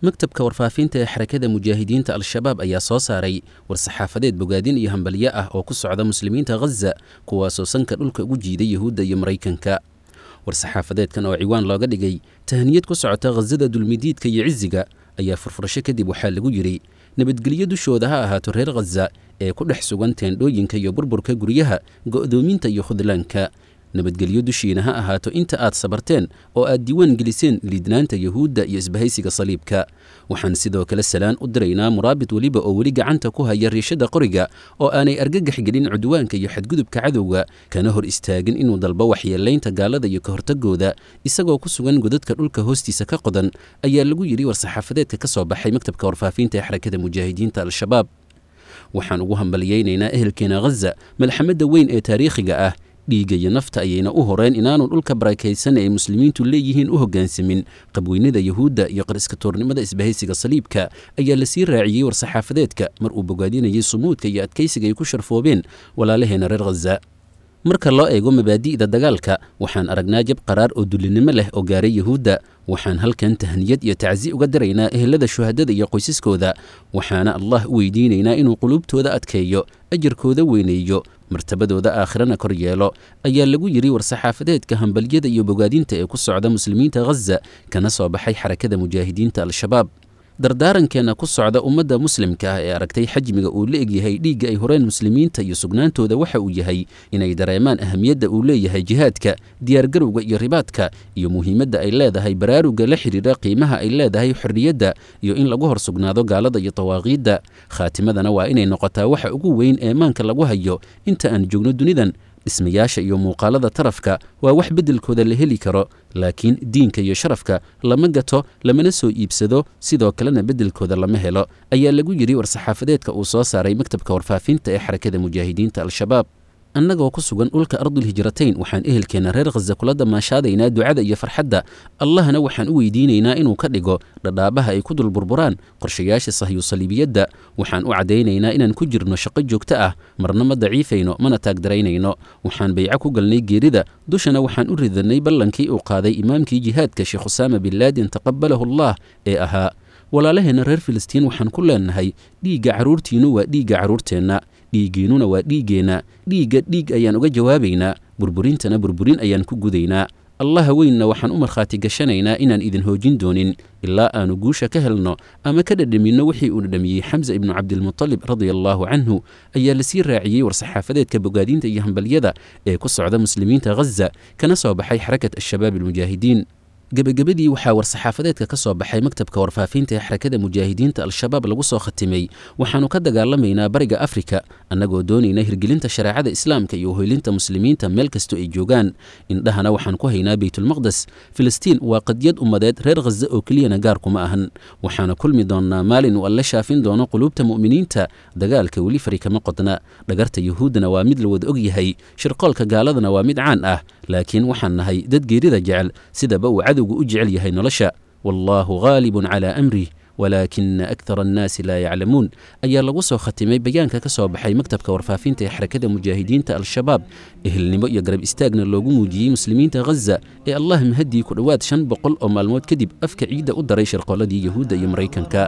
maktabka warfaafinta ee xarakada mujaahidiinta al-shabaab ayaa soo saaray war-saxaafadeed bogaadin iyo hambalyo ah oo ku socda muslimiinta ghaza kuwaasoo sanka dhulka ugu jiiday yuhuudda iyo maraykanka. war-saxaafadeedkan oo ciwaan looga dhigay tahaniyad ku socota ghazada dulmidiidka iyo ciziga ayaa furfurasho kadib waxaa lagu yidhi nabadgelyo dushooda ha ahaato reer ghaza ee ku dhex sugan teendhooyinka iyo burburka guryaha go'doominta iyo khudlaanka. nabadgelyo dushiina ha ahaato inta aad sabarteen oo aad diiwaan geliseen liidnaanta yuhuudda iyo isbahaysiga saliibka. waxaan sidoo kale salaan u diraynaa muraabit weliba oo weli gacanta ku haya riishada qoriga oo aanay argagax gelin cudwaanka iyo xadgudubka cadowga kana hor istaagin inuu dalbo waxyeelaynta gaalada iyo ka hortagooda isagoo ku sugan godadka dhulka hoostiisa ka qodan, ayaa lagu yidhi war-saxaafadeedka ka soo baxay maktabka warfaafinta ee xarakada mujaahidiinta al-shabaab. waxaan ugu hambaliyaynaynaa ehelkeena ghaza malxamadda weyn ee taariikhiga ah. dhiigga iyo nafta ayayna u horeen inaanu dhulka barakaysan ee muslimiintu leeyihiin u hoggaansamin qabweynada yuhuudda iyo qariska toornimada isbahaysiga saliibka, ayaa la sii raaciyey war-saxaafadeedka mar uu bogaadinayay sumuudka iyo adkaysiga ay ku sharfoobeen walaalaheena reer ghaza. marka loo eego mabaadi'da dagaalka waxaan aragnaa jab qaraar oo dullinimo leh oo gaaray yuhuudda. waxaan halkan tahniyad iyo tacsi uga diraynaa ehelada shuhadada iyo qoysaskooda, waxaana allah u weydiinaynaa inuu quluubtooda adkeeyo, ajarkooda weyneeyo, martabadooda aakhirana kor yeelo, ayaa lagu yidhi war-saxaafadeedka hambalyada iyo bogaadinta ee ku socda muslimiinta ghaza kana soo baxay xarakada mujaahidiinta al-shabaab. dardaarankeena ku socda ummadda muslimka ah ee aragtay xajmiga uu la egyahay dhiigga ay horeen muslimiinta iyo sugnaantooda waxa uu yahay inay dareemaan ahamiyadda uu leeyahay jihaadka, diyaargarowga iyo ribaadka, iyo muhiimadda ay leedahay baraaruga la xidhiidha qiimaha ay leedahay xorriyadda iyo in lagu hor sugnaado gaalada iyo tawaaqiidda. khaatimadana waa inay noqotaa waxa ugu weyn ee maanka lagu hayo inta aan joogno dunidan. dhismayaasha iyo muuqaalada tarafka waa wax beddelkooda la heli karo, laakiin diinka iyo sharafka lama gato lamana soo iibsado, sidoo kalena beddelkooda lama helo, ayaa lagu yidhi war-saxaafadeedka uu soo saaray maktabka warfaafinta ee xarakada mujaahidiinta al-shabaab. annagoo ku sugan dhulka ardulhijratayn waxaan ehelkeena reer ghaza kula damaashaadaynaa ducada iyo farxadda. allahna waxaan u weydiinaynaa inuu ka dhigo dhadhaabaha ay ku dul burburaan qorshayaasha sahyusaliibiyadda. waxaan u caddaynaynaa inaan ku jirno shaqo joogto ah, marna ma daciifayno mana taagdaraynayno. waxaan bayco ku galnay geerida, dushana waxaan u ridannay ballankii uu qaaday imaamkii jihaadka sheekh usaama bin laadin taqabbalahu allah ee ahaa walaalaheena reer filistiin waxaan ku leenahay dhiigga carruurtiinnu waa dhiigga carruurteenna, dhiiggiinnuna waa dhiiggeenna, dhiigga dhiig ayaan uga jawaabaynaa, burburintana burburin ayaan ku gudaynaa. allaha weynna waxaan u markhaati gashanaynaa inaan idin hoojin doonin ilaa aanu guusha ka helno ama ka dhadhaminno wixii uu dhadhamiyey xamsa ibnu cabdilmutalib radia allaahu canhu, ayaa la sii raaciyey war-saxaafadeedka bogaadinta iyo hambalyada ee ku socda muslimiinta ghaza kana soo baxay xarakat al-shabaab almujaahidiin. gebagabadii waxaa war-saxaafadeedka ka soo baxay maktabka warfaafinta ee xarakada mujaahidiinta al-shabaab lagu soo khatimay waxaannu ka dagaalamaynaa bariga afrika annagoo doonayna hirgelinta shareecada islaamka iyo hoylinta muslimiinta meel kastoo ay joogaan. indhahana waxaan ku haynaa baytulmaqdes. filistiin waa qadiyad ummadeed, reer ghaza oo keliyana gaar kuma ahan. waxaana kulmi doonnaa maalin uu alle shaafin doono quluubta mu'miniinta. dagaalka weli fari kama qodna, dhagarta yuhuuddana waa mid la wada og yahay, shirqoolka gaaladana waa mid caan ah, laakiin waxaan nahay dad geerida jecel sidaba uu cadowgu u jecel yahay nolosha. wallaahu ghaalibun calaa amrih walaakina akthara annaasi laa yaclamuun, ayaa lagu soo khatimay bayaanka ka soo baxay maktabka warfaafinta ee xarakada mujaahidiinta al-shabaab. ehelnimo iyo garab istaagna loogu muujiyey muslimiinta ghaza ee allah mahadii ku dhowaad 500 oo maalmood kadib afka ciidda u daray shirqooladii yuhuudda iyo maraykanka.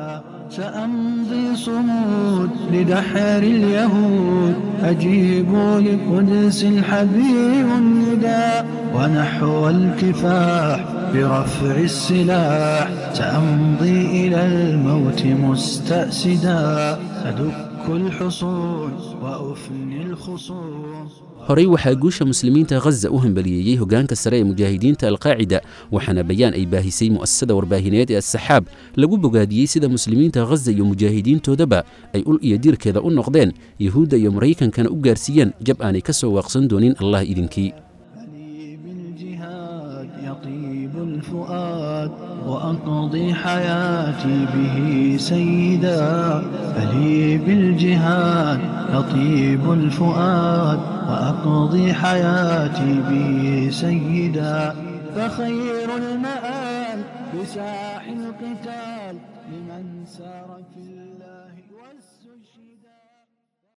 سأمضي صمود لدحر اليهود أجيبوا لقدس الحبيب النداء ونحو الكفاح برفع السلاح سأمضي إلى الموت مستأسدا أدك الحصون وأفني الخصوم. horey waxaa guusha muslimiinta ghaza u hambaliyeeyey hoggaanka sare ee mujaahidiinta alqaacida, waxaana bayaan ay baahisay mu'asasada warbaahineed ee as-saxaab lagu bogaadiyey sida muslimiinta ghaza iyo mujaahidiintoodaba ay ul iyo diirkeeda u noqdeen, yuhuudda iyo maraykankana u gaarsiiyeen jab aanay ka soo waaqsan doonin allah idinkii. وأقضي حياتي به سيدا ألي بالجهاد يطيب الفؤاد وأقضي حياتي به سيدا فخير المآل بساح القتال لمن سار في